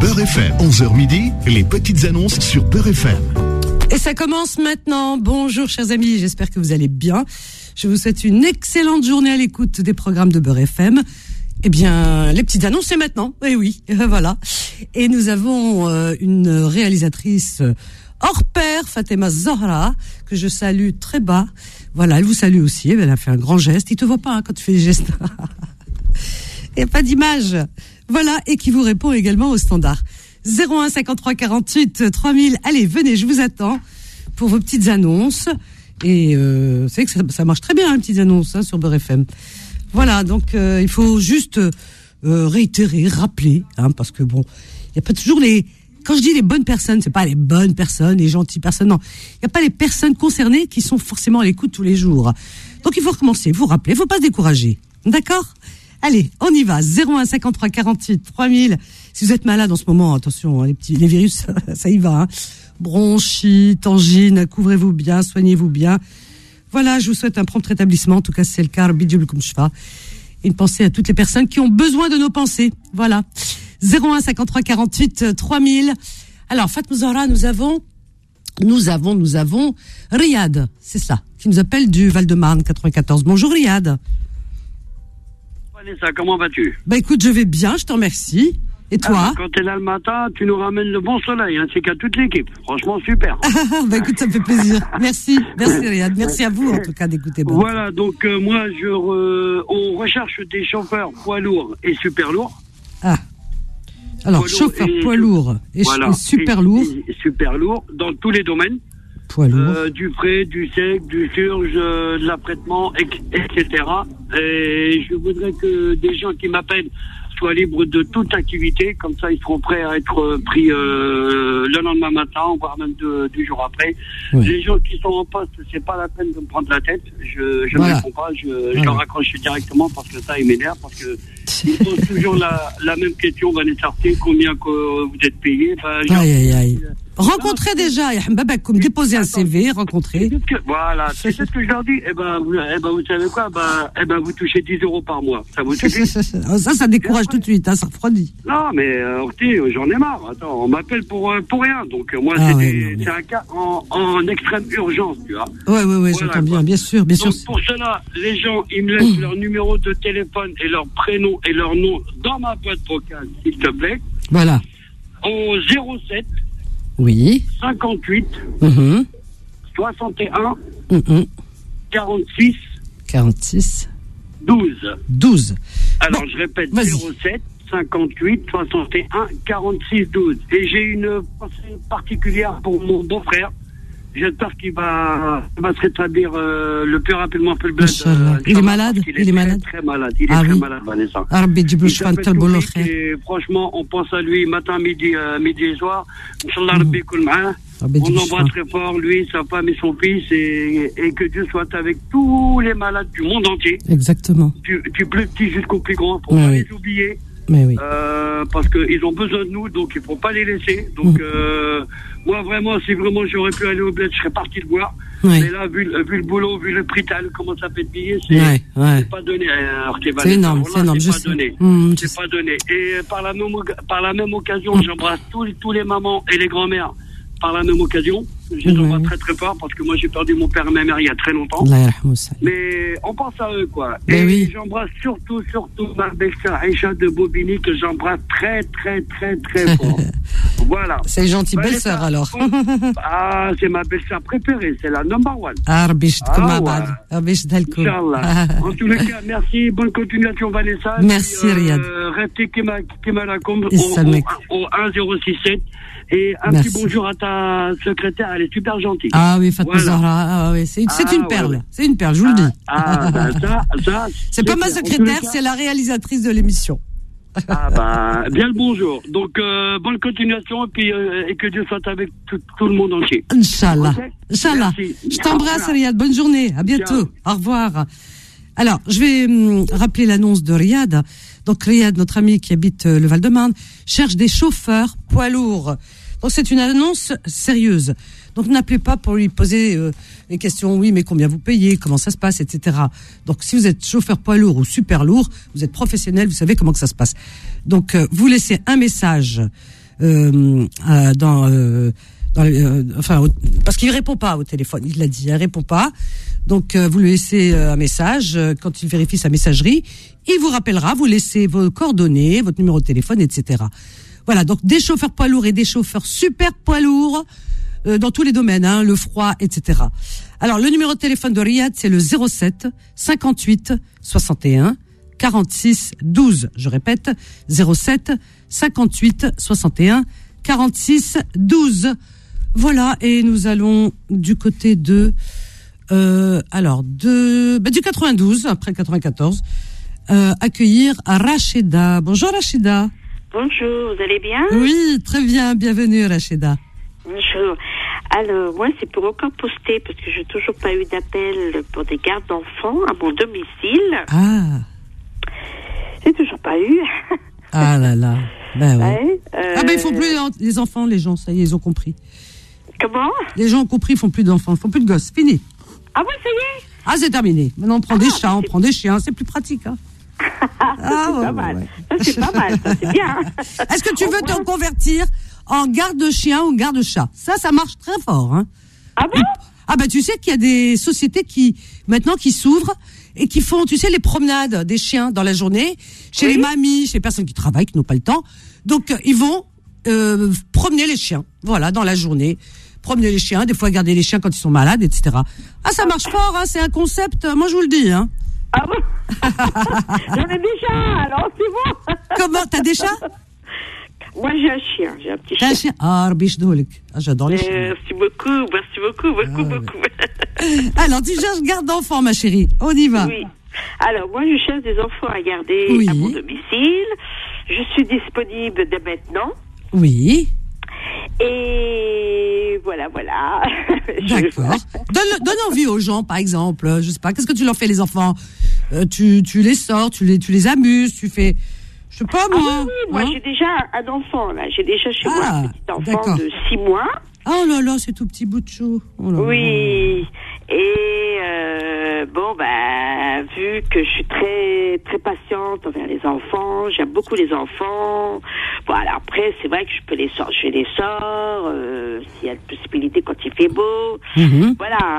Beurre FM, 11h midi, les petites annonces sur Beurre FM. Et ça commence maintenant. Bonjour chers amis, j'espère que vous allez bien. Je vous souhaite une excellente journée à l'écoute des programmes de Beurre FM. Eh bien, les petites annonces, c'est maintenant. Eh oui, voilà. Et nous avons une réalisatrice hors pair, Fatima Zahra, que je salue très bas. Voilà, elle vous salue aussi. Elle a fait un grand geste. Il te voit pas quand tu fais des gestes. Il n'y a pas d'image. Voilà, et qui vous répond également au standard. 01 53 48 3000. Allez, venez, je vous attends pour vos petites annonces. Et vous savez que ça marche très bien, les petites annonces sur Beurre FM. Voilà, donc il faut juste réitérer, rappeler, parce que bon, il n'y a pas toujours les... Quand je dis les bonnes personnes, c'est pas les bonnes personnes, les gentilles personnes, non. Il n'y a pas les personnes concernées qui sont forcément à l'écoute tous les jours. Donc il faut recommencer, vous rappeler, il ne faut pas se décourager. D'accord ? Allez, on y va. 01 53 48 3000. Si vous êtes malade en ce moment, attention, les virus, ça y va. Bronchite, angine, couvrez-vous bien, soignez-vous bien. Voilà, je vous souhaite un prompt rétablissement. En tout cas, c'est le cas. Et une pensée à toutes les personnes qui ont besoin de nos pensées. Voilà. 01 53 48 3000. Alors, Fatma Zahra, nous avons Riyad, c'est ça, qui nous appelle du Val-de-Marne 94. Bonjour Riyad. Vanessa, comment vas-tu ? Bah écoute, je vais bien, je te remercie. Et toi ? Quand t'es là le matin, tu nous ramènes le bon soleil, ainsi qu'à toute l'équipe. Franchement, super. Bah écoute, ça me fait plaisir. Merci Riyad. Merci à vous en tout cas d'écouter. Voilà, donc moi, on recherche des chauffeurs poids lourds et super lourds. Ah. Alors, chauffeur poids lourd et super lourd. Et super lourd dans tous les domaines. Poids lourd. Du frais, du sec, du surge, de l'apprêtement, etc. Et je voudrais que des gens qui m'appellent soient libres de toute activité, comme ça ils seront prêts à être pris le lendemain matin, voire même du jour après. Oui. Les gens qui sont en poste, c'est pas la peine de me prendre la tête. Je ne réponds pas, je leur raccroche directement parce que ça, ils m'énerve, parce que ils posent toujours la même question, Vanessa, combien que vous êtes payé. Aïe. Rencontrez déjà, comme déposer un CV, rencontrer. Voilà, c'est ce que je leur dis. Vous savez quoi, vous touchez 10 € par mois. Ça vous suffit? Ça décourage tout de suite, ça refroidit. Non, mais j'en ai marre. Attends, on m'appelle pour rien. Donc moi, c'est un cas en extrême urgence, tu vois. Ouais, voilà, j'entends bien sûr. Donc pour cela, les gens, ils me laissent leur numéro de téléphone et leur prénom et leur nom dans ma boîte vocale, s'il te plaît. Voilà. Au 07 oui. 58 61 46 12. Alors, je répète, vas-y. 07 58 61 46 12. Et j'ai une pensée particulière pour mon beau-frère. J'espère qu'il va se rétablir le plus rapidement possible. Il est malade. Il est très malade. Il est très malade, Vanessa. Et franchement, on pense à lui matin, midi et soir. On l'embrasse très fort, lui, sa femme et son fils, et que Dieu soit avec tous les malades du monde entier. Exactement. Du plus petit jusqu'au plus grand, pour ne pas les oublier. Mais oui. Parce qu'ils ont besoin de nous, donc il ne faut pas les laisser. Donc moi vraiment, si vraiment j'aurais pu aller au bled, je serais parti le voir. Oui. Mais là, vu le boulot, vu le prix comment ça fait payer, c'est pas donné. C'est énorme, c'est pas donné. C'est pas donné. Et par la même occasion, j'embrasse tous les mamans et les grands-mères. Par la même occasion, je les embrasse très très fort, parce que moi j'ai perdu mon père et ma mère il y a très longtemps. Mais on pense à eux, quoi. Et j'embrasse surtout ma belle-sœur Aïcha de Bobigny, que j'embrasse très très très très fort. Voilà. C'est gentil, belle-sœur alors. C'est ma belle-sœur préférée, c'est la number one. Inch'Allah. En tous les cas, merci, bonne continuation Vanessa. Merci Riyad. Restez Kimalakom au 1067. Et un petit bonjour à ta secrétaire, elle est super gentille. Ah oui, Fatma Zahra, c'est une perle. Ouais. C'est une perle, je vous le dis. Ça, c'est pas ma secrétaire, c'est la réalisatrice de l'émission. Bien le bonjour. Donc, bonne continuation, et que Dieu soit avec tout le monde entier. Inch'Allah. Okay. Inch'Allah. Je t'embrasse, Riyad. Bonne journée. À bientôt. Ciao. Au revoir. Alors, je vais rappeler l'annonce de Riyad. Donc Riyad, notre ami qui habite le Val-de-Marne, cherche des chauffeurs poids lourds. Donc c'est une annonce sérieuse. Donc n'appelez pas pour lui poser des questions. Oui, mais combien vous payez, comment ça se passe, etc. Donc si vous êtes chauffeur poids lourd ou super lourd, vous êtes professionnel, vous savez comment que ça se passe. Donc vous laissez un message parce qu'il répond pas au téléphone. Il l'a dit, il répond pas. Donc vous lui laissez un message quand il vérifie sa messagerie. Il vous rappellera. Vous laissez vos coordonnées, votre numéro de téléphone, etc. Voilà. Donc des chauffeurs poids lourds et des chauffeurs super poids lourds dans tous les domaines, hein, le froid, etc. Alors le numéro de téléphone de Riyad, c'est le 07 58 61 46 12. Je répète, 07 58 61 46 12. Voilà, et nous allons du côté de du 92 après 94 accueillir Rachida. Bonjour Rachida. Bonjour, vous allez bien? Oui, très bien, bienvenue Rachida. Bonjour. Alors, moi, c'est pour encore poster, parce que j'ai toujours pas eu d'appel pour des gardes d'enfants à mon domicile. Ah. J'ai toujours pas eu. Ah là là. Ben ouais. Ouais, ils font plus les enfants, les gens, ça y est, ils ont compris. Comment? Les gens ont compris, ils font plus d'enfants, ils font plus de gosses, fini. Ah ouais, ça y est? Ah, c'est terminé. Maintenant, on prend des chats, on prend des chiens, c'est plus pratique, hein. Ça, c'est pas mal. Ouais. Ça, c'est pas mal, ça, c'est bien. Est-ce que tu veux te convertir en garde-chien ou garde-chat? Ça marche très fort, hein. Ah bon? Ah tu sais qu'il y a des sociétés qui s'ouvrent et qui font, tu sais, les promenades des chiens dans la journée, chez les mamies, chez les personnes qui travaillent, qui n'ont pas le temps. Donc, ils vont promener les chiens, voilà, dans la journée. Promener les chiens, des fois garder les chiens quand ils sont malades, etc. Ah, ça marche fort, hein, c'est un concept, moi je vous le dis, hein. Ah bon? J'en ai déjà, alors c'est bon. Comment? T'as des chats? Moi, j'ai un chien, j'ai un petit T'as chien. un chien? Ah, j'adore les chiens. Merci beaucoup. Alors, tu cherches garde d'enfants, ma chérie. On y va. Oui. Alors, moi, je cherche des enfants à garder à mon domicile. Je suis disponible dès maintenant. Oui. Et voilà. D'accord. Donne envie aux gens, par exemple. Je sais pas, qu'est-ce que tu leur fais, les enfants? Tu les sors, tu les amuses, tu fais... Je sais pas, moi. Oui, moi, j'ai déjà un enfant, là. J'ai déjà chez moi un petit enfant de 6 mois. Oh là là, c'est tout petit bout de chou. Oh là oui. Là. Et vu que je suis très très patiente envers les enfants, j'aime beaucoup les enfants. Voilà. Après, c'est vrai que je les sors s'il y a une possibilité quand il fait beau. Mm-hmm.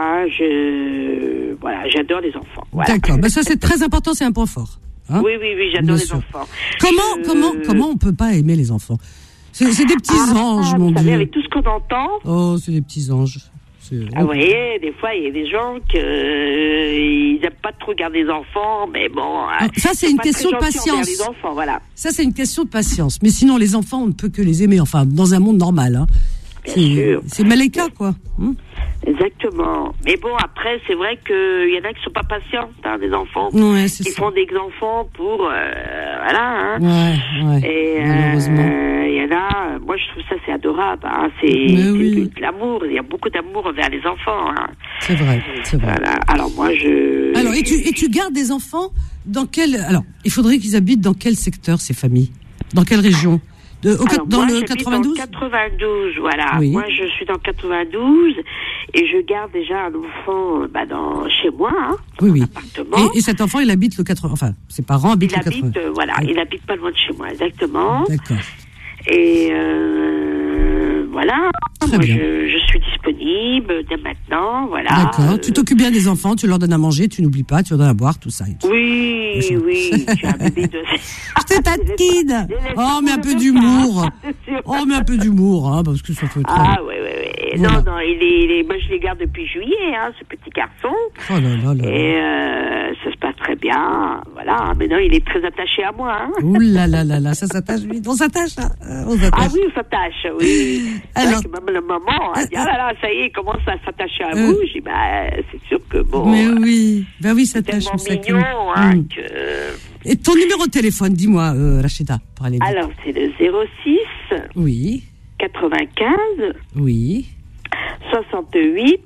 Voilà, j'adore les enfants. Voilà. D'accord. Ça c'est très important, c'est un point fort. Hein? Oui, j'adore les enfants. Comment on peut pas aimer les enfants? C'est des petits anges, mon Dieu. Avec tout ce qu'on entend. Oh, c'est des petits anges. Vous voyez, des fois, il y a des gens ils n'aiment pas trop garder les enfants, mais bon. Ça, c'est une question de patience. Les enfants, voilà. Ça, c'est une question de patience. Mais sinon, les enfants, on ne peut que les aimer. Enfin, dans un monde normal. Hein. Bien sûr. C'est Malaika, quoi. Exactement. Mais bon, après, c'est vrai qu'il y en a qui sont pas patients, des enfants. Ouais, qui font des enfants pour, voilà. Hein. Ouais. Et malheureusement. Il y en a, moi je trouve ça c'est adorable. Hein. C'est de l'amour. Il y a beaucoup d'amour envers les enfants. Hein. C'est vrai. Voilà. Alors moi et tu gardes des enfants dans quel... Alors, il faudrait qu'ils habitent dans quel secteur, ces familles? Dans quelle région? Dans le 92? Dans 92, voilà. Oui. Moi, je suis dans 92 et je garde déjà un enfant chez moi, hein, oui. appartement. Et cet enfant, il habite le 80. Enfin, ses parents habitent le 80. Il habite pas loin de chez moi, exactement. D'accord. Et voilà. Très bien. Je suis disponible dès maintenant, voilà. D'accord. Tu t'occupes bien des enfants, tu leur donnes à manger, tu n'oublies pas, tu leur donnes à boire, tout ça. Oui, j'ai un bébé de... Je te taquine. Oh, mais un peu d'humour. Hein, parce que ça fait trop... Ah, oui. Voilà. Non, moi je les garde depuis juillet, hein, ce petit garçon. Oh là là. Et ça se passe très bien, voilà. Maintenant, il est très attaché à moi. Hein. Ouh là là, ça s'attache vite. On s'attache, hein. Ah oui, on s'attache, oui. Alors... Même le maman, elle dit, ah là là, ça y est, il commence à s'attacher à vous. Je dis, c'est sûr que bon... Mais oui, ça s'attache. C'est tellement mignon, hein, que... Et ton numéro de téléphone, dis-moi, Rachida, pour aller vite. Alors, c'est le 06... Oui. 95... Oui. 68...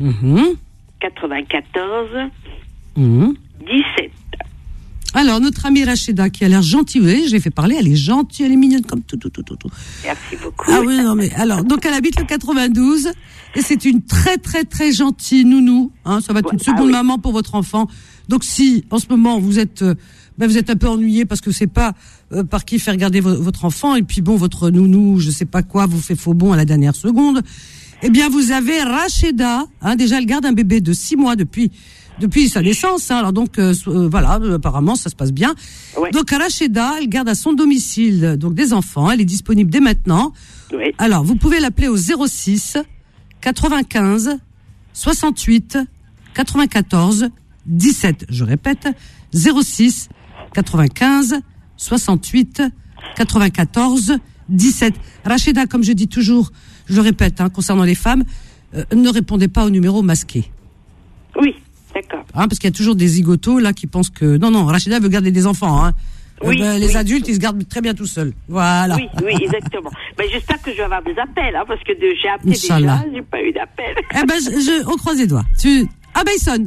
94... 17. Alors, notre amie Rachida, qui a l'air gentille, vous voyez, je l'ai fait parler, elle est gentille, elle est mignonne comme tout. Merci beaucoup. Ah oui, non mais, alors, donc elle habite le 92, et c'est une très très très gentille nounou, hein, ça va être une seconde maman pour votre enfant. Donc si en ce moment vous êtes un peu ennuyé parce que c'est pas par qui faire garder votre enfant, et puis bon, votre nounou, je sais pas quoi, vous fait faux bond à la dernière seconde, eh bien vous avez Rachida, déjà elle garde un bébé de 6 mois depuis sa naissance, alors donc voilà, apparemment ça se passe bien. Ouais. Donc Rachida, elle garde à son domicile donc des enfants, elle est disponible dès maintenant. Oui. Alors vous pouvez l'appeler au 06 95 68 94 17. Je répète, 06 95 68 94 17. Rachida, comme je dis toujours, je le répète, concernant les femmes, ne répondez pas au numéro masqué. Oui, d'accord. Parce qu'il y a toujours des zigotos là qui pensent que non, Rachida veut garder des enfants. Oui, les adultes, ils se gardent très bien tout seuls. Voilà. Oui, exactement. j'espère que je vais avoir des appels, parce que j'ai appelé déjà, j'ai pas eu d'appel. On croise les doigts. Il sonne.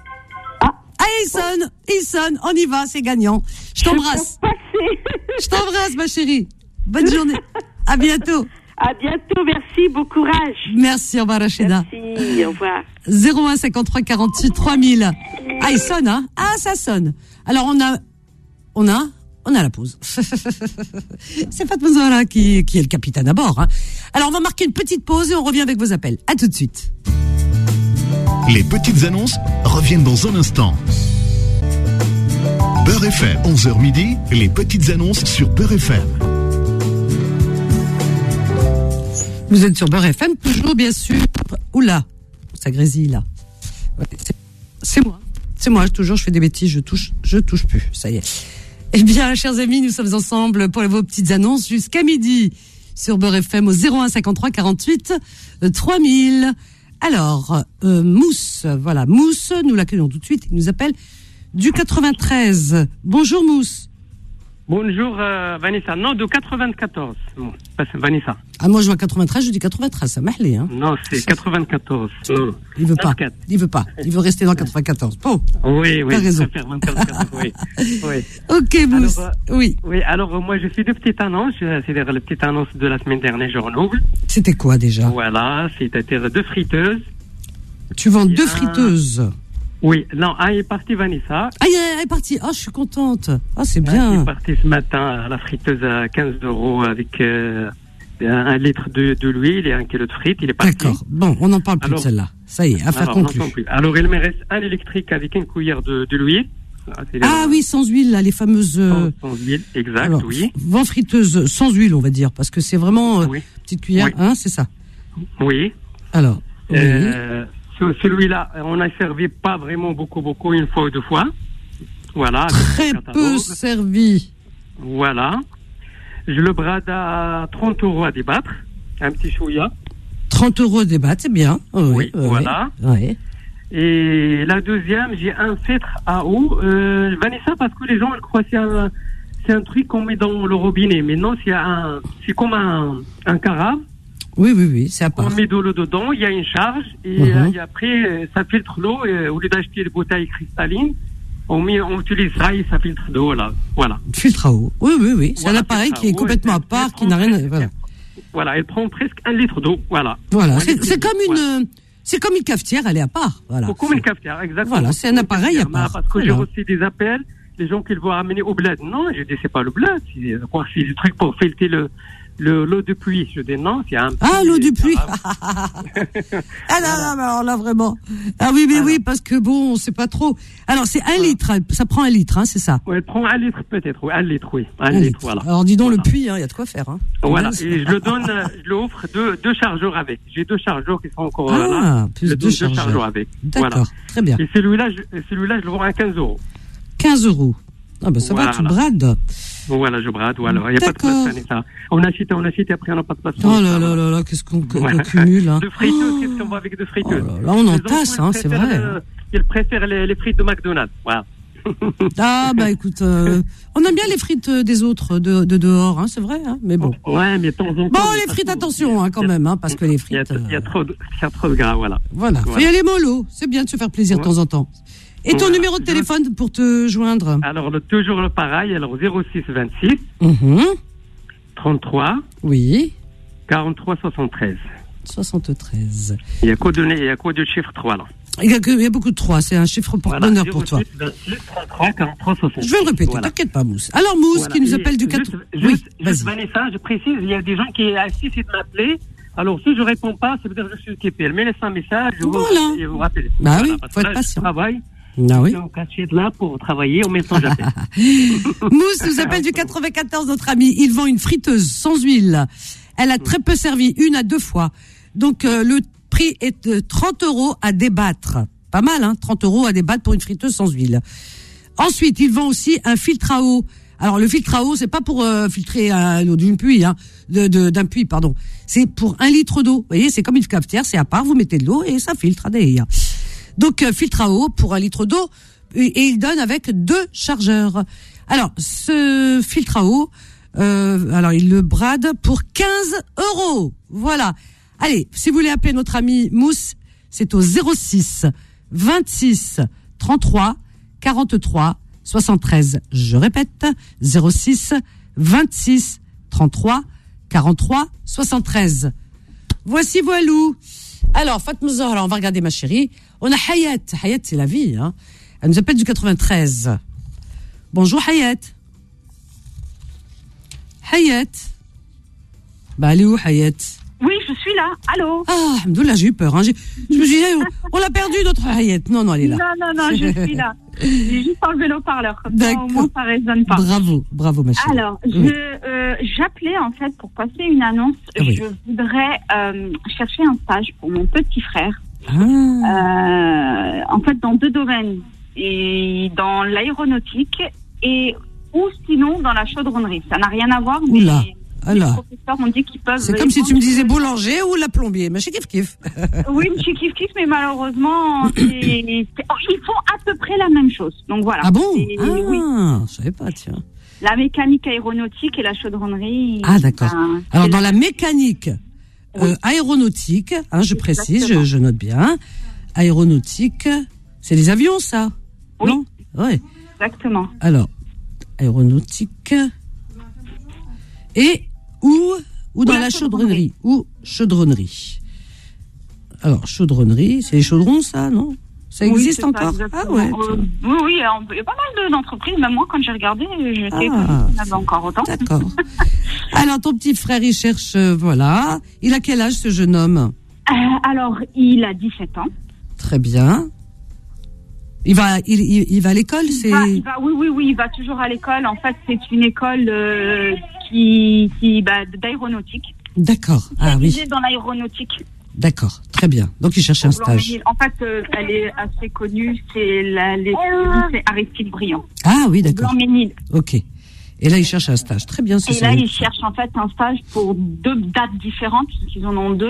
Il sonne, on y va, c'est gagnant. Je t'embrasse. Je t'embrasse, ma chérie. Bonne journée. À bientôt. À bientôt, merci, bon courage. Merci, au revoir Rachida. Merci, au revoir. 01 53 48 3000. Il sonne, ça sonne. Alors on a la pause. C'est Fatma Zahra qui est le capitaine à bord. Alors on va marquer une petite pause et on revient avec vos appels. À tout de suite. Les petites annonces reviennent dans un instant. Beurre FM, 11h midi, les petites annonces sur Beurre FM. Vous êtes sur Beurre FM, toujours bien sûr. Oula, ça grésille là. C'est moi, toujours, je fais des bêtises, je touche plus, ça y est. Eh bien, chers amis, nous sommes ensemble pour vos petites annonces jusqu'à midi sur Beurre FM au 01 53 48 3000. Alors, Mousse, nous l'accueillons tout de suite, il nous appelle du 93. Bonjour Mousse. Bonjour Vanessa, non, de 94. Bon, Vanessa. Moi je vois 93, je dis 93, ça m'a allé. Non, c'est 94. Non. Il veut pas, il veut rester dans 94. Bon. Oui, t'as raison. Oui. Ok Mousse, oui. Oui, alors moi je fais deux petites annonces, c'est-à-dire les petites annonces de la semaine dernière, je renouvelle. C'était quoi déjà? Voilà, c'est-à-dire 2 friteuses. Tu vends 2 friteuses? Oui, non, est parti Vanessa. Elle est partie. Je suis contente. C'est bien. Elle est partie ce matin à la friteuse à 15 € avec 1 litre de l'huile et 1 kilo de frites. Il est parti. D'accord. Bon, on n'en parle plus de celle-là. Ça y est, affaire conclue. Alors, il me reste un électrique avec une cuillère de l'huile. Oui, sans huile, là, les fameuses... Sans huile, exact, alors, oui. Vent friteuse sans huile, on va dire, parce que c'est vraiment petite cuillère, c'est ça? Oui. Alors, celui-là, on n'a servi pas vraiment beaucoup, une fois ou 2 fois. Voilà. Très peu servi. Voilà. Je le brade à 30 € à débattre. Un petit chouïa. 30 € à débattre, c'est bien. Oui, voilà. Oui. Et la deuxième, j'ai un filtre à eau. Vanessa, parce que les gens ils croient que c'est un truc qu'on met dans le robinet. Mais non, c'est comme un carafe. Oui, c'est à part. On met de l'eau dedans, il y a une charge, et après, ça filtre l'eau. Au lieu d'acheter des bouteilles cristallines, on utilise ça et ça filtre d'eau, là. Voilà. Filtre à eau. Oui. C'est un appareil qui est complètement à part, qui n'a rien. Voilà, elle prend presque 1 litre d'eau. Voilà. C'est comme une cafetière, elle est à part. Voilà. Comme une cafetière, exactement. Voilà, c'est un appareil à part. Parce que j'ai reçu des appels, les gens qui le vont amener au bled. Non, je dis, c'est pas le bled. C'est le truc pour filtrer l'eau de pluie. Je dis non, c'est un... l'eau de pluie. Alors là, vraiment. Oui, parce que bon, on sait pas trop. Alors, c'est 1 litre. Ça prend 1 litre, c'est ça? Oui, elle prend 1 litre peut-être. 1 litre, oui. 1 litre, voilà. Alors, dis donc, le puits, il y a de quoi faire. Voilà. Et je le offre 2 chargeurs avec. J'ai 2 chargeurs qui sont encore là. Plus 2 chargeurs avec. D'accord, voilà. très bien. Et celui-là, je le vends à 15 €. 15 €. Ça va, tu brades. Voilà, je brade, voilà. Il n'y a pas de place, ça. On achète, après on n'a pas de place. Oh là, qu'est-ce qu'on cumule, De friteuses, qu'est-ce qu'on voit avec de friteuses? Là, on en tasse, c'est vrai. Ils préfèrent les frites de McDonald's, voilà. Écoute, on aime bien les frites des autres de dehors, c'est vrai, mais bon. Ouais, mais de temps en temps. Bon, les frites, attention, quand même, parce que les frites. Il y a trop de gras, voilà. Voilà. Faut y aller mollo. C'est bien de se faire plaisir de temps en temps. Et ton numéro de téléphone pour te joindre? Alors, toujours le pareil, alors 06 26 33 43 73. 73. Il y a quoi de chiffre 3 là. Il y a beaucoup de 3, c'est un chiffre porte-bonheur pour toi. Juste 33, 43, 60. Je vais le répéter, t'inquiète pas, Mousse. Alors, Mousse, qui nous appelle du 4... Oui, Vanessa, je précise, il y a des gens qui assistent de m'appeler. Alors, si je réponds pas, c'est peut-être que je suis occupé. Mais laissez un message, je vous rappelle. Bah oui, faut être patient. Je travaille. Ah oui. Je suis là pour travailler, en même temps j'appelle. Mousse nous appelle du 94, notre ami. Il vend une friteuse sans huile. Elle a très peu servi, 1 à 2 fois. Donc, le prix est de 30 € à débattre. Pas mal, hein, 30 € à débattre pour une friteuse sans huile. Ensuite, il vend aussi un filtre à eau. Alors, le filtre à eau, c'est pas pour filtrer l'eau d'un puits, hein, d'un puits, pardon. C'est pour 1 litre d'eau. Vous voyez, c'est comme une cafetière, c'est à part, vous mettez de l'eau et ça filtre. Donc, filtre à eau pour 1 litre d'eau, et il donne avec 2 chargeurs. Alors, ce filtre à eau, alors il le brade pour 15 €. Voilà. Allez, si vous voulez appeler notre ami Mousse, c'est au 06 26 33 43 73. Je répète, 06 26 33 43 73. Voici voilou. Alors, Fatma Zahra, on va regarder ma chérie. On a Hayat. Hayat, c'est la vie, hein. Elle nous appelle du 93. Bonjour Hayat. Hayat. Bah, elle est où Hayat? Oui, je suis là. Allô? Ah, alhamdoulilah, j'ai eu peur, hein. Je me suis dit, on l'a perdu, notre Hayat. Non, elle est là. Non, je suis là. J'ai juste enlevé l'eau-parleur, comme ça, au moins, ça résonne pas. Bravo, ma chérie. Alors, j'appelais, en fait, pour passer une annonce. Oui. Je voudrais chercher un stage pour mon petit frère. En fait, dans 2 domaines. Et dans l'aéronautique ou sinon dans la chaudronnerie. Ça n'a rien à voir, mais les professeurs ont dit qu'ils peuvent... C'est comme si tu me disais boulanger ou la plombier. Mais je suis kiff. Oui, je suis kiff, mais malheureusement, ils font à peu près la même chose. Donc voilà. Ah bon? Oui. Je savais pas, tiens. La mécanique aéronautique et la chaudronnerie... Ah, d'accord. Alors, dans la mécanique aéronautique, hein, je précise, je note bien, aéronautique, c'est les avions, ça? Oui. Non? Ouais. Exactement. Alors, aéronautique et ou dans la chaudronnerie. Ou chaudronnerie. Alors, chaudronnerie, c'est les chaudrons, ça, non? Ça existe encore? Ah ouais. Oui, il y a pas mal d'entreprises. Même moi, quand j'ai regardé, j'étais il y en avait encore autant. D'accord. Alors, ton petit frère, il cherche, voilà. Il a quel âge, ce jeune homme? Alors, il a 17 ans. Très bien. Il va à l'école, c'est... Oui, il va toujours à l'école. En fait, c'est une école d'aéronautique. D'accord. Ah oui. Dans l'aéronautique. D'accord, très bien. Donc, il cherche un stage. En fait, elle est assez connue. C'est Aristide Briand. Ah oui, d'accord. Blanc-Ménil. Ok. Et là, il cherche un stage. Très bien. Et là, il cherche en fait un stage pour 2 dates différentes, puisqu'ils en ont 2.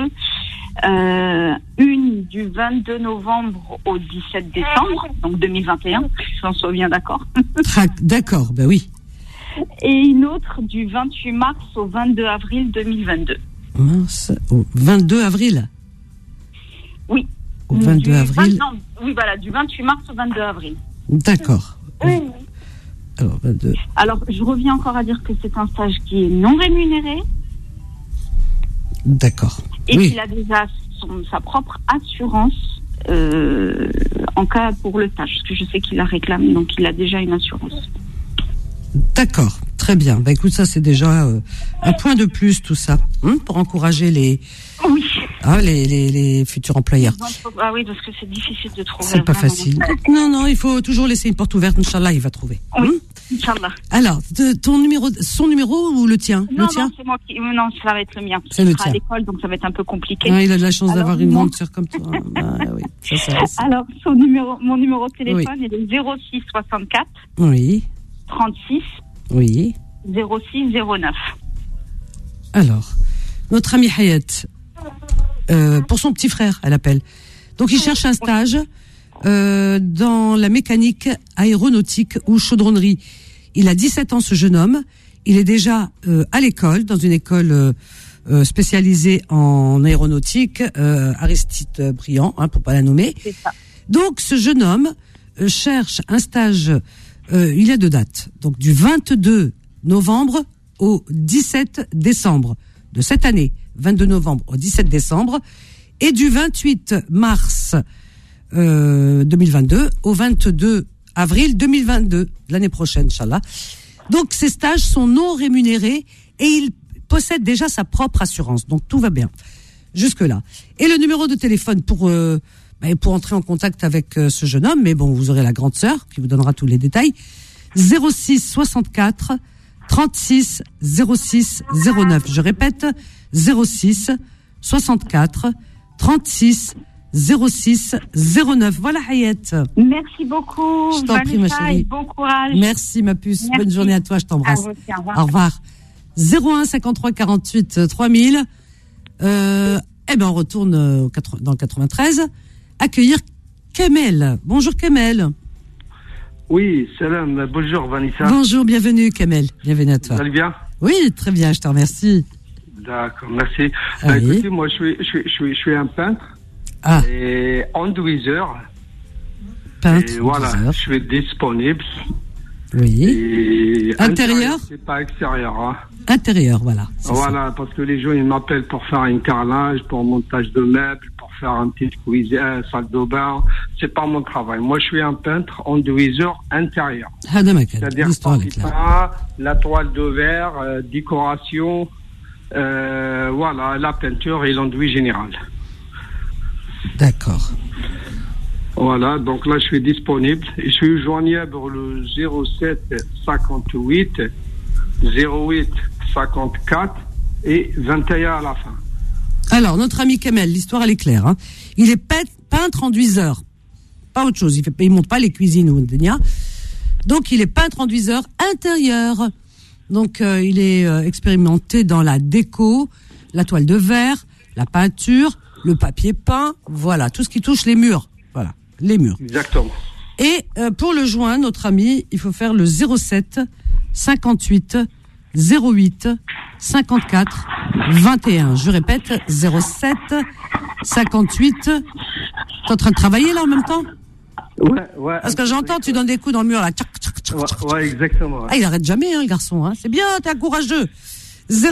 Une du 22 novembre au 17 décembre, donc 2021, je m'en souviens, d'accord. D'accord, ben oui. Et une autre du 28 mars au 22 avril 2022. Mars au 22 avril? Oui. Au 22 avril? Oui, voilà, du 28 mars au 22 avril. D'accord. Oui. Alors, 22. Alors, je reviens encore à dire que c'est un stage qui est non rémunéré. D'accord. Et qu'il a déjà sa propre assurance en cas pour le stage, parce que je sais qu'il la réclame, donc il a déjà une assurance. D'accord, très bien. Bah écoute, ça c'est déjà un point de plus, tout ça, pour encourager les futurs employeurs. Ah oui, parce que c'est difficile de trouver. C'est pas facile. Non, il faut toujours laisser une porte ouverte. Inch'Allah, il va trouver. Oui, Inch'Allah. Alors, son numéro ou le tien? Non, c'est moi qui. Non, ça va être le mien. C'est le tien. À l'école, donc ça va être un peu compliqué. Il a de la chance d'avoir une grande sœur comme toi. Oui, ça. Alors, mon numéro de téléphone est le 06 64. Oui. 36. Oui. 06 09. Alors, notre amie Hayat, pour son petit frère, elle appelle. Donc, il cherche un stage dans la mécanique aéronautique ou chaudronnerie. Il a 17 ans, ce jeune homme. Il est déjà à l'école, dans une école spécialisée en aéronautique, Aristide Briand, pour pas la nommer. C'est ça. Donc, ce jeune homme cherche un stage. Il y a 2 dates. Donc, du 22 novembre au 17 décembre de cette année. 22 novembre au 17 décembre. Et du 28 mars 2022 au 22 avril 2022, l'année prochaine, Inch'Allah. Donc, ces stages sont non rémunérés et il possède déjà sa propre assurance. Donc, tout va bien. Jusque-là. Et le numéro de téléphone pour entrer en contact avec ce jeune homme, mais bon, vous aurez la grande sœur qui vous donnera tous les détails. 06 64 36 06 09. Je répète, 06 64 36 06 09. Voilà, Hayat. Merci beaucoup. Je t'en prie, ma chérie. Bon courage. Merci, ma puce. Merci. Bonne journée à toi, je t'embrasse. Au revoir. Au revoir. 01 53 48 3000. On retourne dans le 93. Accueillir Kamel. Bonjour, Kamel. Oui, salam. Bonjour, Vanessa. Bonjour, bienvenue, Kamel. Bienvenue à toi. Vous allez bien? Oui, très bien, je te remercie. D'accord, merci. Oui. Écoutez, moi, je suis un peintre et enduiseur. Peintre, et voilà, enduiseur. je suis disponible. Oui. Et intérieur? C'est pas extérieur. Hein. Intérieur, voilà. Voilà, parce que les gens, ils m'appellent pour faire un carrelage, pour montage de meubles, pour faire un petit cuisine, salle de bain. C'est pas mon travail. Moi, je suis un peintre enduiseur intérieur. C'est-à-dire la toile de verre, décoration, voilà, la peinture et l'enduit général. D'accord. Voilà, donc là, je suis disponible. Je suis joignable le 07 58 08 54 et 21 à la fin. Alors, notre ami Kamel, l'histoire, elle est claire. Hein. Il est peintre enduiseur. Pas autre chose. Il monte pas les cuisines ou Denia. Donc, il est peintre enduiseur intérieur. Donc, il est expérimenté dans la déco, la toile de verre, la peinture, le papier peint. Voilà, tout ce qui touche les murs. Voilà, les murs. Exactement. Et pour le joindre, notre ami, il faut faire le 07 58 08 54 21. Je répète, 07 58. T'es en train de travailler là en même temps? Ouais. Parce que j'entends, tu donnes des coups dans le mur là. Ouais, exactement. Ouais. Ah, il arrête jamais, hein, le garçon. Hein. C'est bien, t'es courageux. 07.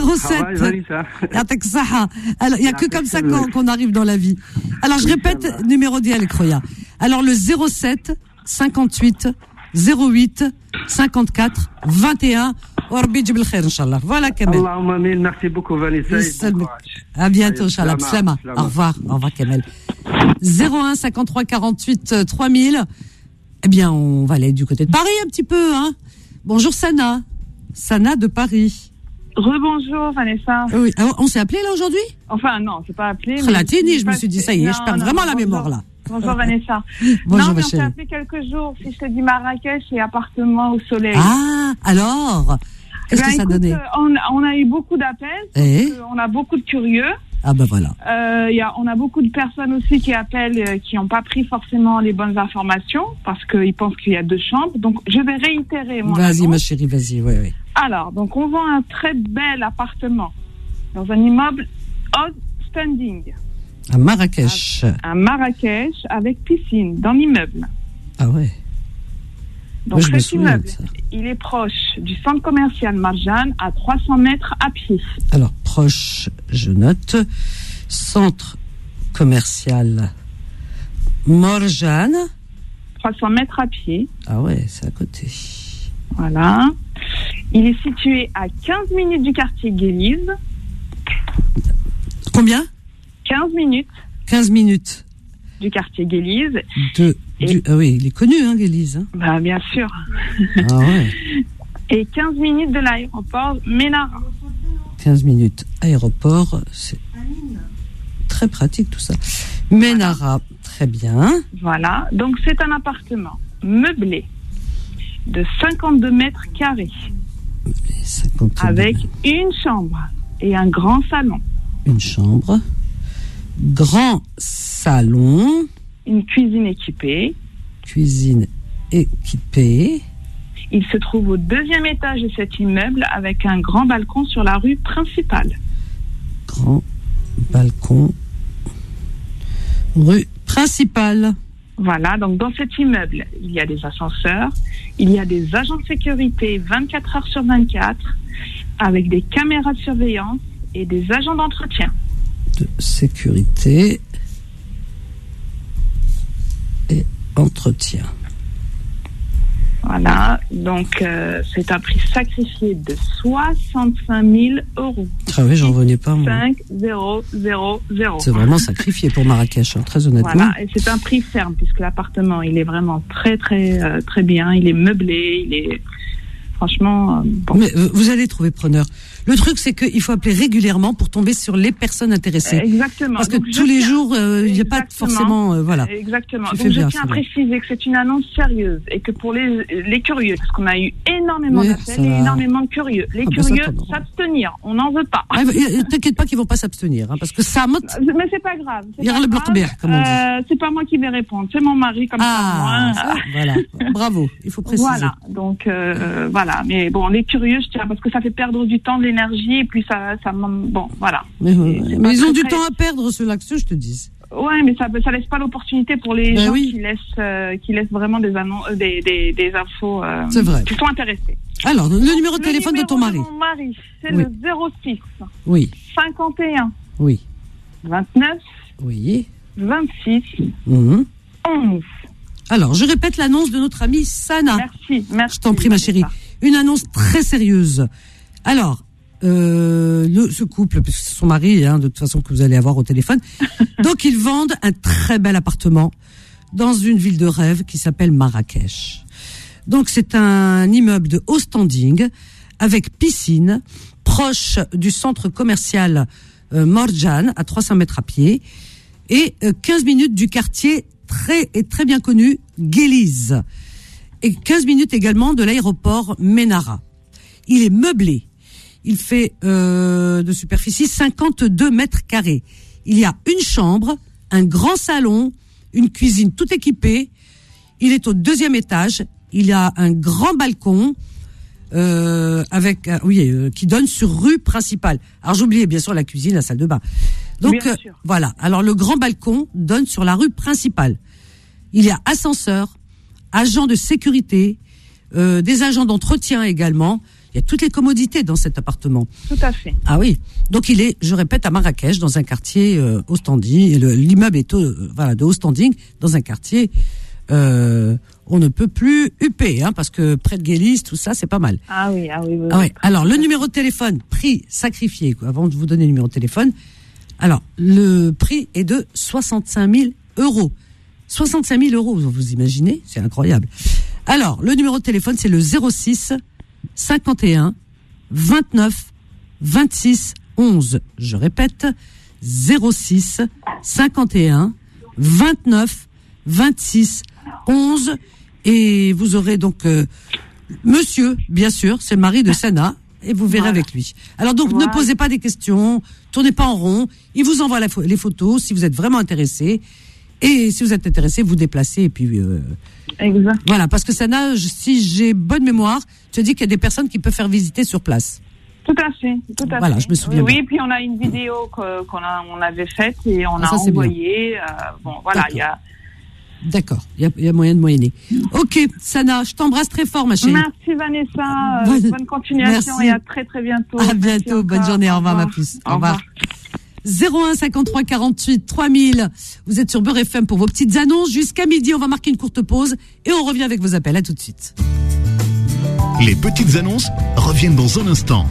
Alors, il y a que comme ça qu'on arrive dans la vie. Alors, je répète, numéro dial Croya. Alors, le 07 58 08 54 21. Voilà, Kamel. Merci beaucoup, Vanessa. À bientôt, Inch'Allah. Au revoir. Au revoir, Kamel. 01 53 48 3000. Eh bien, on va aller du côté de Paris un petit peu, hein. Bonjour, Sana. Sana de Paris. Rebonjour, Vanessa. Oui. Alors, on s'est appelé là aujourd'hui? Enfin, non, c'est pas appelé. Je me suis dit, ça y est, je perds vraiment la mémoire là. Bonjour, Vanessa. Bonjour, non, mais on s'est appelé quelques jours. Si je te dis Marrakech et appartement au soleil. Ah, alors qu'est-ce que ça donnait? On a eu beaucoup d'appels. On a beaucoup de curieux. Ah ben voilà. On a beaucoup de personnes aussi qui appellent, qui n'ont pas pris forcément les bonnes informations parce qu'ils pensent qu'il y a 2 chambres. Donc, je vais réitérer mon Vas-y, annonce. ma chérie, vas-y, oui. Alors, donc, on vend un très bel appartement dans un immeuble outstanding. À Marrakech. À Marrakech, avec piscine, dans l'immeuble. Ah ouais. Donc, moi, cet immeuble, il est proche du centre commercial Marjane, à 300 mètres à pied. Alors, proche, je note, centre commercial Marjane. 300 mètres à pied. Ah ouais, c'est à côté. Voilà. Il est situé à 15 minutes du quartier Guélise. Combien? 15 minutes. 15 minutes. Du quartier Guélise. Ah oui, il est connu, hein, Guélise. Hein. Bah, bien sûr. Ah ouais. Et 15 minutes de l'aéroport Ménara. 15 minutes aéroport, c'est très pratique tout ça. Ménara, très bien. Voilà, donc c'est un appartement meublé de 52 mètres carrés. Avec une chambre et un grand salon. Une chambre, grand salon. Une cuisine équipée. Cuisine équipée. Il se trouve au 2e étage de cet immeuble avec un grand balcon sur la rue principale. Grand balcon, rue principale. Voilà, donc dans cet immeuble, il y a des ascenseurs, il y a des agents de sécurité 24 heures sur 24, avec des caméras de surveillance et des agents d'entretien. De sécurité. et entretien. Voilà, donc c'est un prix sacrifié de 65 000 €. Ah oui, j'en revenais pas. 5 0 0 0. C'est vraiment sacrifié pour Marrakech, hein, très honnêtement. Voilà, et c'est un prix ferme puisque l'appartement, il est vraiment très très très bien. Il est meublé, il est franchement. Bon. Mais vous allez trouver preneur. Le truc, c'est qu'il faut appeler régulièrement pour tomber sur les personnes intéressées. Exactement. Parce que tous les jours, il n'y a pas forcément, voilà. Exactement. Donc je tiens à préciser que c'est une annonce sérieuse et que pour les curieux, parce qu'on a eu énormément d'appels et énormément de curieux. Les curieux, s'abstenir, on n'en veut pas. T'inquiète pas qu'ils vont pas s'abstenir, hein, parce que ça monte. Mais c'est pas grave. Il y aura le bloc-bér, comme on dit. C'est pas moi qui vais répondre, c'est mon mari comme ça. Voilà. Bravo. Il faut préciser. Voilà. Donc voilà. Mais bon, les curieux, je tiens parce que ça fait perdre du temps, de l'énergie, et puis ça bon, voilà. Mais ils ont du temps à perdre, ceux-là, que je te dise. Ouais, mais ça laisse pas l'opportunité pour les gens qui laissent vraiment des annonces, des infos qui sont intéressés. Alors, le numéro de téléphone de ton mari. Mon mari, c'est le 06. Oui. 51. Oui. 29. Oui. 26. 11. Alors, je répète l'annonce de notre amie Sana. Merci. Je t'en prie, ma chérie. Une annonce très sérieuse. Alors, ce couple, puisque c'est son mari, hein, de toute façon, que vous allez avoir au téléphone. Donc, ils vendent un très bel appartement dans une ville de rêve qui s'appelle Marrakech. Donc, c'est un immeuble de haut standing avec piscine, proche du centre commercial Morjan, à 300 mètres à pied, et 15 minutes du quartier très bien connu Guéliz, et 15 minutes également de l'aéroport Menara. Il est meublé. Il fait de superficie 52 mètres carrés. Il y a une chambre, un grand salon, une cuisine tout équipée. Il est au 2e étage. Il y a un grand balcon qui donne sur rue principale. Alors j'oubliais bien sûr la cuisine, la salle de bain. Donc voilà. Alors le grand balcon donne sur la rue principale. Il y a ascenseur, agent de sécurité, des agents d'entretien également. Il y a toutes les commodités dans cet appartement. Tout à fait. Ah oui. Donc il est, je répète, à Marrakech, dans un quartier haut standing. L'immeuble est de haut standing dans un quartier. On ne peut plus huper, hein, parce que près de Guéliz, tout ça, c'est pas mal. Ah oui. Alors le numéro de téléphone, prix sacrifié, quoi, avant de vous donner le numéro de téléphone. Alors le prix est de 65 000 €. 65 000 €, vous imaginez? C'est incroyable. Alors le numéro de téléphone, c'est le 06 51 29 26 11. Je répète, 06 51 29 26 11. Et vous aurez donc monsieur, bien sûr, c'est le mari de Sana, et vous verrez avec lui. Alors donc ne posez pas des questions, tournez pas en rond. Il vous envoie les photos si vous êtes vraiment intéressé. Et si vous êtes intéressé, vous déplacez et puis exact. Voilà, parce que Sana, si j'ai bonne mémoire, tu as dit qu'il y a des personnes qui peuvent faire visiter sur place. Tout à fait. Voilà, je me souviens. Oui, puis on a une vidéo qu'on avait faite et on a envoyé. Il y a. D'accord, il y a moyen de moyenner. Ok, Sana, je t'embrasse très fort, ma chérie. Merci Vanessa, bonne continuation. Merci. Et à très très bientôt. À bientôt, bonne journée, au revoir ma puce. Au revoir. 01 53 48 3000. Vous êtes sur Beurre FM pour vos petites annonces. Jusqu'à midi, on va marquer une courte pause et on revient avec vos appels. À tout de suite. Les petites annonces reviennent dans un instant.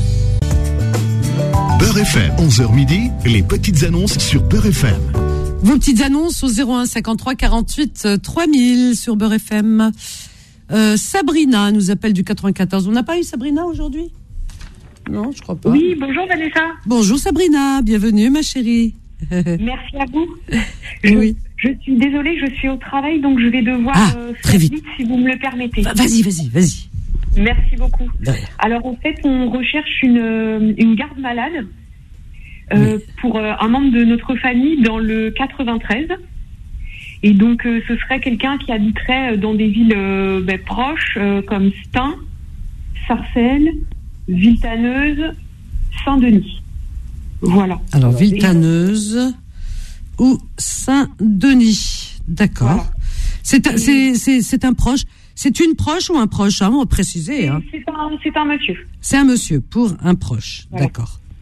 Beurre FM, 11h midi, les petites annonces sur Beurre FM. Vos petites annonces au 01 53 48 3000 sur Beurre FM. Sabrina nous appelle du 94. On n'a pas eu Sabrina aujourd'hui ? Non, je crois pas. Oui, bonjour Vanessa. Bonjour Sabrina, bienvenue ma chérie. Merci à vous. Oui. Je suis désolée, je suis au travail, donc je vais devoir très vite si vous me le permettez. Vas-y. Merci beaucoup. Alors en fait, on recherche une garde malade pour un membre de notre famille dans le 93. Et donc ce serait quelqu'un qui habiterait dans des villes proches comme Stein, Sarcelles, Villetaneuse, Saint-Denis. Voilà. Alors, Villetaneuse ou Saint-Denis. D'accord. Voilà. C'est un proche. C'est une proche ou un proche, hein, on va préciser. Hein. C'est un monsieur. C'est un monsieur pour un proche. Voilà. D'accord.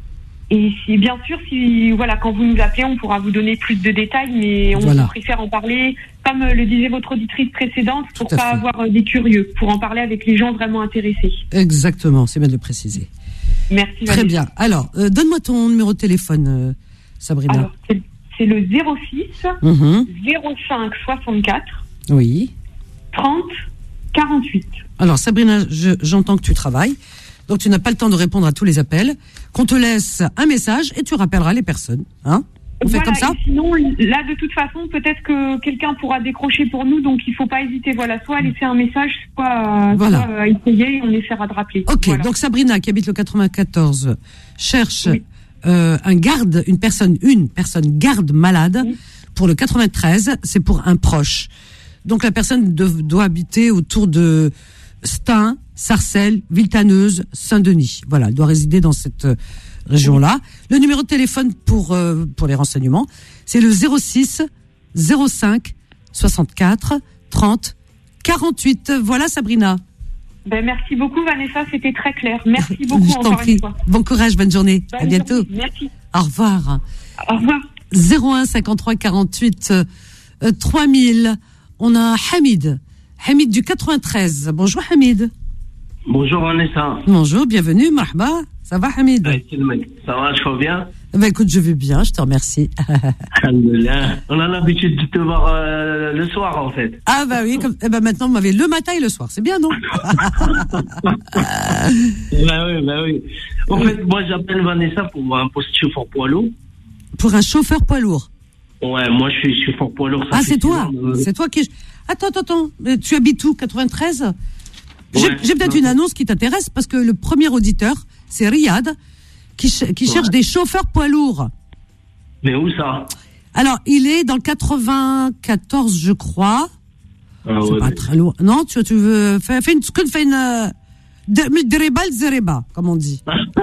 Et si, bien sûr, quand vous nous appelez, on pourra vous donner plus de détails, mais on préfère en parler, comme le disait votre auditrice précédente, pour pas avoir des curieux, pour en parler avec les gens vraiment intéressés. Exactement, c'est bien de le préciser. Merci. Très bien. Alors, donne-moi ton numéro de téléphone, Sabrina. Alors, c'est le 06 05 64. Oui. 30 48. Alors, Sabrina, j'entends que tu travailles. Donc, tu n'as pas le temps de répondre à tous les appels. Qu'on te laisse un message et tu rappelleras les personnes. Hein? On fait comme ça? Sinon, là, de toute façon, peut-être que quelqu'un pourra décrocher pour nous. Donc, il ne faut pas hésiter. Voilà, soit à laisser un message, soit à essayer et on essaiera de rappeler. Ok, donc Sabrina, qui habite le 94, cherche une personne garde malade pour le 93. C'est pour un proche. Donc, la personne doit habiter autour de Stein, Sarcelles, Villetaneuse, Saint-Denis. Voilà, elle doit résider dans cette région-là. Le numéro de téléphone pour les renseignements, c'est le 06 05 64 30 48. Voilà, Sabrina. Merci beaucoup, Vanessa, c'était très clair. Merci beaucoup. Je t'en prie. Bon courage, bonne journée. À bientôt. Merci. Au revoir. Au revoir. 01 53 48 3000. On a Hamid du 93. Bonjour, Hamid. Bonjour Vanessa. Bonjour, bienvenue, marhaba. Ça va Hamid? Ça va, je vais bien? Écoute, je vais bien, je te remercie. Alhamdoulilah. On a l'habitude de te voir le soir en fait. Ah bah oui, maintenant vous m'avez le matin et le soir, c'est bien non? Bah oui. En fait, moi j'appelle Vanessa pour un poste chauffeur poids lourd. Pour un chauffeur poids lourd? Ouais, moi je suis chauffeur poids lourd. C'est toi? C'est toi qui... Attends, tu habites où? 93? J'ai peut-être une annonce qui t'intéresse parce que le premier auditeur, c'est Riyad, qui cherche des chauffeurs poids lourds. Mais où ça? Alors, il est dans le 94, je crois. C'est pas très loin. Non, tu veux faire une Deriba, comme on dit.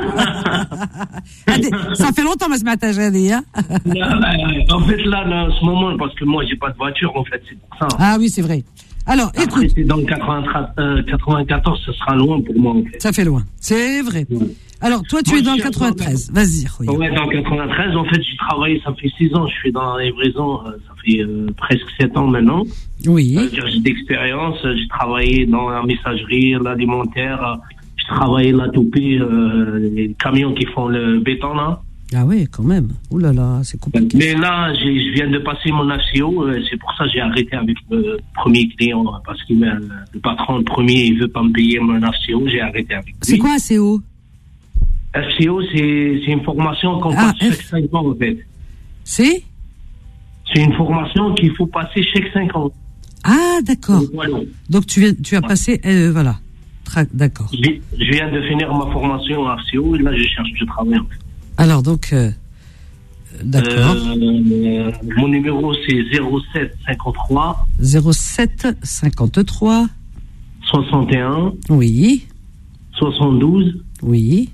Ça fait longtemps que je m'attache à dire. En fait, là, en ce moment, parce que moi, j'ai pas de voiture, en fait, c'est pour ça. Ah oui, c'est vrai. Alors, écoute. C'est dans le 94, ce sera loin pour moi, en fait. Ça fait loin. C'est vrai. Ouais. Alors, toi, tu es dans le 93. Vas-y, Roya. Ouais, dans le 93. En fait, j'ai travaillé, ça fait 6 ans. Je suis dans la livraison, ça fait presque 7 ans maintenant. Oui. J'ai d'expérience. J'ai travaillé dans la messagerie, l'alimentaire. J'ai travaillé la toupie, les camions qui font le béton, là. Ah oui, quand même. Ouh là là, c'est compliqué. Mais là, je viens de passer mon ACO. C'est pour ça que j'ai arrêté avec le premier client. Parce que le patron, le premier, il veut pas me payer mon ACO. J'ai arrêté avec lui. C'est quoi ACO? ACO, c'est une formation qu'on passe chaque 5 ans, en fait. C'est une formation qu'il faut passer chaque 5 ans. Ah, d'accord. Donc, tu as passé... voilà. D'accord. Je viens de finir ma formation à ACO et là, je cherche du travail, en fait. Alors, donc... d'accord. Mon numéro, c'est 07 53... 07 53... 61... Oui. 72... Oui.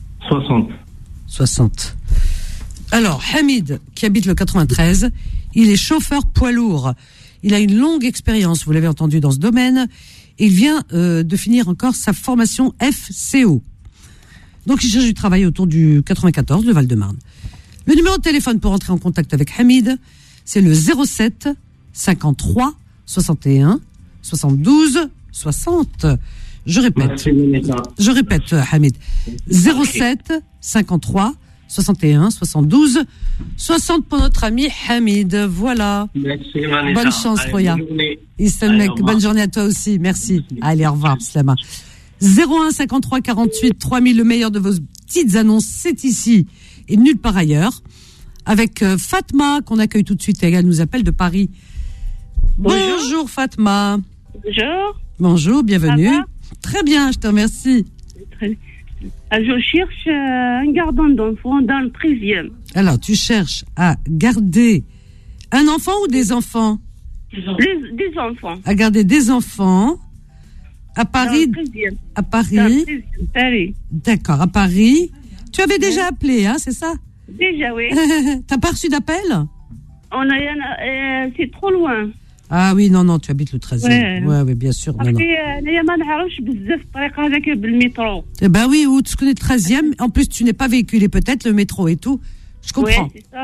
60. Alors, Hamid, qui habite le 93, il est chauffeur poids lourd. Il a une longue expérience, vous l'avez entendu, dans ce domaine. Il vient de finir encore sa formation FCO. Donc, il cherche du travail autour du 94, le Val-de-Marne. Le numéro de téléphone pour entrer en contact avec Hamid, c'est le 07 53 61 72 60. Je répète, Hamid. 07 53 61 72 60 pour notre ami Hamid. Voilà. Merci, Vanessa. Bonne chance, Roya. Bonne journée à toi aussi. Merci. Allez, au revoir, Slama. 01 53 48 3000, le meilleur de vos petites annonces, c'est ici et nulle part ailleurs. Avec Fatma, qu'on accueille tout de suite, elle nous appelle de Paris. Bonjour Fatma. Bonjour, bienvenue. Très bien, je te remercie. Je cherche un gardien d'enfant dans le 13e. Alors, tu cherches à garder un enfant ou des enfants? Des enfants. À garder des enfants à Paris. À Paris. D'accord, à Paris. Tu avais déjà appelé, hein, c'est ça? Déjà, oui. T'as pas reçu d'appel? C'est trop loin. Ah oui, non, tu habites le 13e. Ouais, bien sûr. Non. Eh ben oui, ou tu connais le 13e. En plus, tu n'es pas véhiculé, peut-être, le métro et tout. Je comprends. Oui, c'est ça.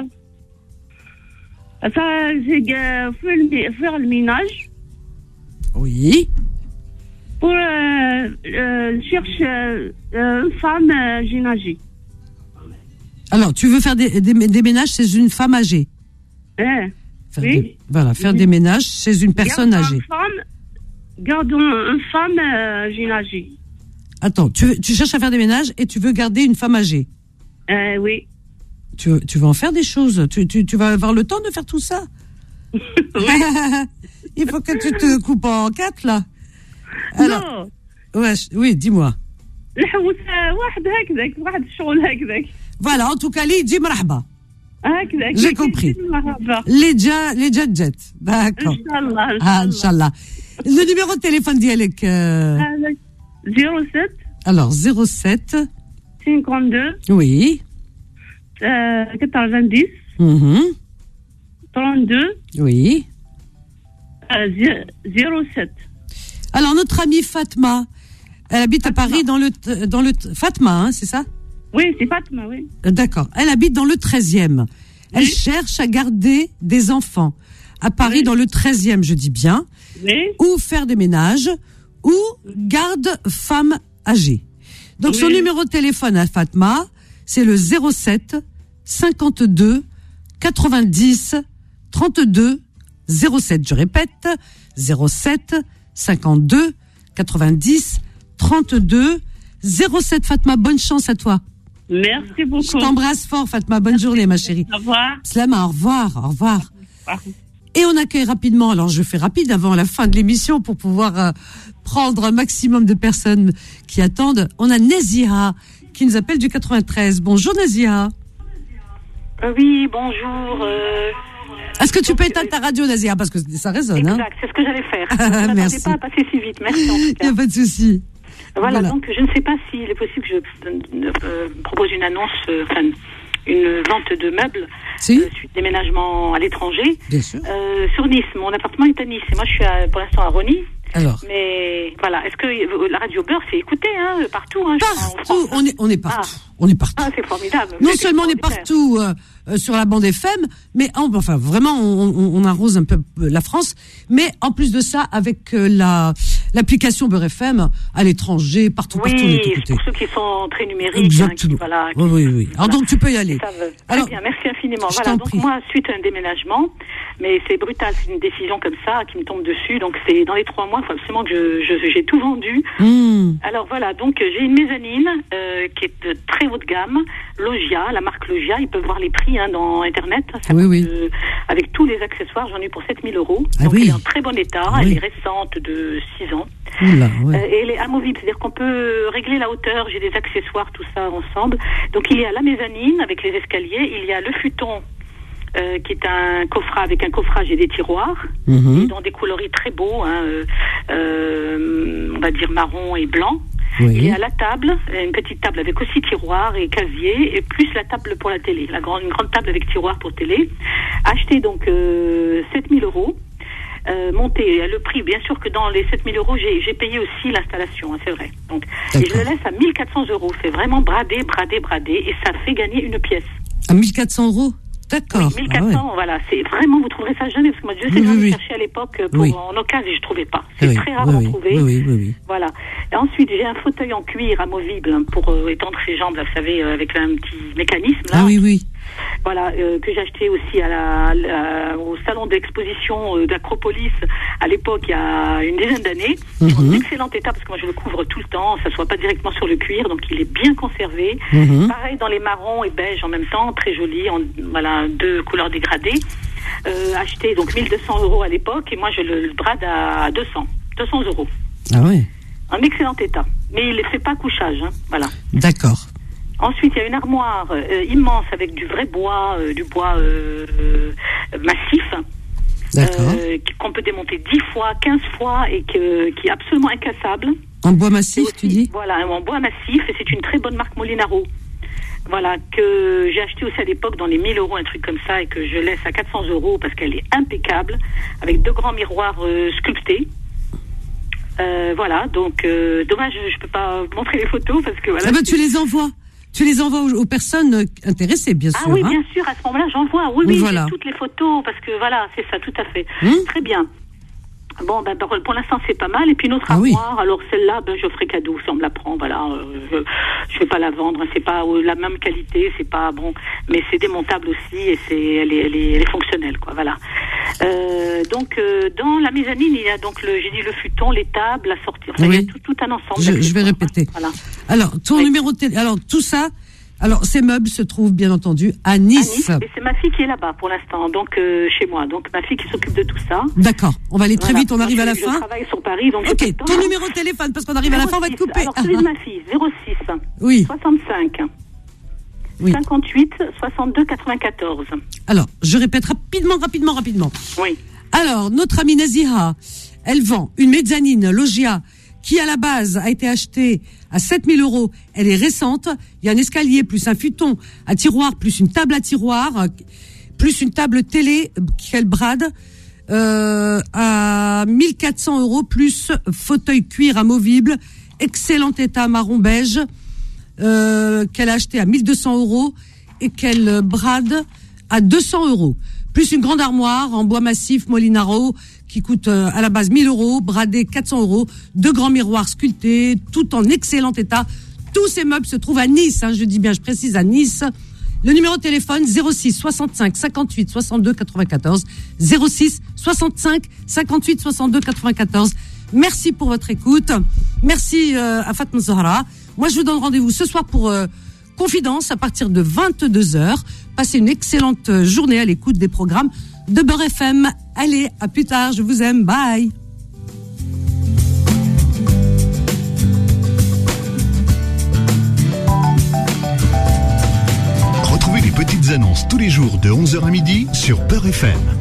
Ça, j'ai faire le ménage. Oui. Pour chercher une femme âgée. Alors, tu veux faire des ménages chez une femme âgée? Oui. Faire des ménages chez une personne âgée. Gardons une femme âgée. Attends, tu cherches à faire des ménages et tu veux garder une femme âgée? Oui. Tu vas en faire des choses. Tu vas avoir le temps de faire tout ça? Oui. Il faut que tu te coupes en 4, là. Alors, non. Oui, dis-moi. Voilà, en tout cas, les dit marhaba. J'ai compris. Les jet. D'accord. Inch'Allah. Le numéro de téléphone d'Yalek. 07. Alors, 07. 52. Oui. 90. 32. Oui. 07. Alors, notre amie Fatma, elle habite à Paris dans le Fatma, hein, c'est ça? Oui, c'est Fatma, oui. D'accord. Elle habite dans le 13e. Elle cherche à garder des enfants à Paris dans le 13e, je dis bien. Oui. Ou faire des ménages, ou garde femme âgée. Donc, son numéro de téléphone à Fatma, c'est le 07 52 90 32 07. Je répète, 07 52 90 32 07. Fatma, bonne chance à toi. Merci beaucoup. Je t'embrasse fort, Fatma. Bonne journée, ma chérie. Au revoir. Slama, au revoir. Au revoir. Et on accueille rapidement, alors je fais rapide avant la fin de l'émission pour pouvoir prendre un maximum de personnes qui attendent. On a Nazia qui nous appelle du 93. Bonjour Nazia. Oui, bonjour. Est-ce que tu peux éteindre ta radio, Nazia, parce que ça résonne. Exact, c'est ce que j'allais faire. Je ne m'attendais pas à passer si vite. Merci en tout cas. Il n'y a pas de souci. Voilà, donc je ne sais pas s'il est possible que je propose une annonce, une vente de meubles suite déménagement à l'étranger. Bien sûr. Sur Nice, mon appartement est à Nice et moi je suis pour l'instant à Rony. Alors. Mais voilà, est-ce que la radio Beurre c'est écouté partout Partout, on est partout. On est partout. Ah, c'est formidable. Non seulement on est partout sur la bande FM, mais vraiment on arrose un peu la France, mais en plus de ça avec l'application Beurre FM à l'étranger, partout on est écouté. Pour ceux qui sont très numériques. Exactement. Oui. Alors donc tu peux y aller. Très bien, merci infiniment. Voilà, donc moi suite à un déménagement, mais c'est brutal, c'est une décision comme ça qui me tombe dessus, donc c'est dans les 3 mois, il faut absolument que j'ai tout vendu. Alors voilà, donc j'ai une mezzanine qui est de très haut de gamme, Logia, la marque Logia, ils peuvent voir les prix dans internet, avec tous les accessoires, j'en ai pour 7 000 €, donc elle est en très bon état, elle est récente de 6 ans. Et elle est amovible, c'est-à-dire qu'on peut régler la hauteur, j'ai des accessoires, tout ça ensemble. Donc il y a la mezzanine avec les escaliers, il y a le futon qui est un coffret avec un coffrage et des tiroirs, dans des coloris très beaux, on va dire marron et blanc. Il y a la table, une petite table avec aussi tiroir et casier, et plus la table pour la télé, une grande table avec tiroir pour télé. Acheté donc 7 000 €. Monté le prix, bien sûr que dans les 7 000 €, j'ai payé aussi l'installation, c'est vrai. Donc, et je le laisse à 1 400 €. C'est vraiment bradé, et ça fait gagner une pièce. À 1 400 €? D'accord. Oui, 1400, voilà. C'est vraiment, vous trouverez ça jamais, parce que moi, je sais que j'en ai cherché à l'époque en occasion et je trouvais pas. C'est très rare d'en trouver. Oui. Voilà. Et ensuite, j'ai un fauteuil en cuir amovible pour étendre ses jambes, là, vous savez, avec un petit mécanisme, là. Ah oui. Voilà, que j'ai acheté aussi au salon d'exposition d'Acropolis à l'époque, il y a une dizaine d'années. En excellent état, parce que moi je le couvre tout le temps, ça ne soit pas directement sur le cuir, donc il est bien conservé. Pareil dans les marrons et beige en même temps, très joli, voilà, 2 couleurs dégradées. Acheté donc 1 200 € à l'époque, et moi je le brade à 200 €. Ah oui. En excellent état, mais il ne fait pas couchage, voilà. D'accord. Ensuite, il y a une armoire immense avec du vrai bois, du bois massif, qu'on peut démonter 10 fois, 15 fois et qui est absolument incassable. En bois massif, tu dis? Voilà, en bois massif, et c'est une très bonne marque Molinaro. Voilà, que j'ai acheté aussi à l'époque dans les 1000 euros, un truc comme ça, et que je laisse à 400 euros parce qu'elle est impeccable, avec 2 grands miroirs sculptés. Voilà, donc dommage, je peux pas montrer les photos parce que voilà. Tu les envoies. Tu les envoies aux personnes intéressées, bien sûr. Ah oui, bien sûr, à ce moment-là, j'envoie. Oui, voilà. J'ai toutes les photos parce que voilà, c'est ça, tout à fait. Très bien. Bon, pour l'instant, c'est pas mal. Et puis, notre armoire, oui. Alors celle-là, je ferai cadeau si on me la prend. Voilà, je vais pas la vendre. C'est pas la même qualité, c'est pas bon, mais c'est démontable aussi et elle est fonctionnelle, quoi. Voilà. Donc, dans la mezzanine, il y a donc j'ai dit le futon, les tables, la sortie. Enfin, oui. Il y a tout un ensemble. Je vais répéter. Voilà. Alors, ton numéro de téléphone. Alors, tout ça. Alors, ces meubles se trouvent bien entendu à Nice. Et c'est ma fille qui est là-bas pour l'instant, donc chez moi. Donc ma fille qui s'occupe de tout ça. D'accord. On va aller très vite, on arrive à la fin. Je travaille sur Paris, donc. Ok. Ton numéro de téléphone, parce qu'on arrive à la fin, on va te couper. Alors celui de ma fille, 06. Oui. 65. Oui. 58 62 94. Alors, je répète rapidement. Oui. Alors, notre amie Naziha, elle vend une mezzanine Loggia qui à la base a été achetée à 7 000 euros. Elle est récente. Il y a un escalier plus un futon à tiroir plus une table à tiroir plus une table télé qu'elle brade à 1 400 euros plus fauteuil cuir amovible, excellent état marron beige qu'elle a acheté à 1 200 euros et qu'elle brade à 200 euros. Plus une grande armoire en bois massif Molinaro qui coûte à la base 1 000 euros, bradé 400 euros, 2 grands miroirs sculptés, tout en excellent état. Tous ces meubles se trouvent à Nice, je dis bien, je précise, à Nice. Le numéro de téléphone 06 65 58 62 94 06 65 58 62 94. Merci pour votre écoute. Merci à Fatma Zahra. Moi, je vous donne rendez-vous ce soir pour Confidence à partir de 22h. Passez une excellente journée à l'écoute des programmes de Beurre FM. Allez, à plus tard, je vous aime, bye. Retrouvez les petites annonces tous les jours de 11h à midi sur Beurre FM.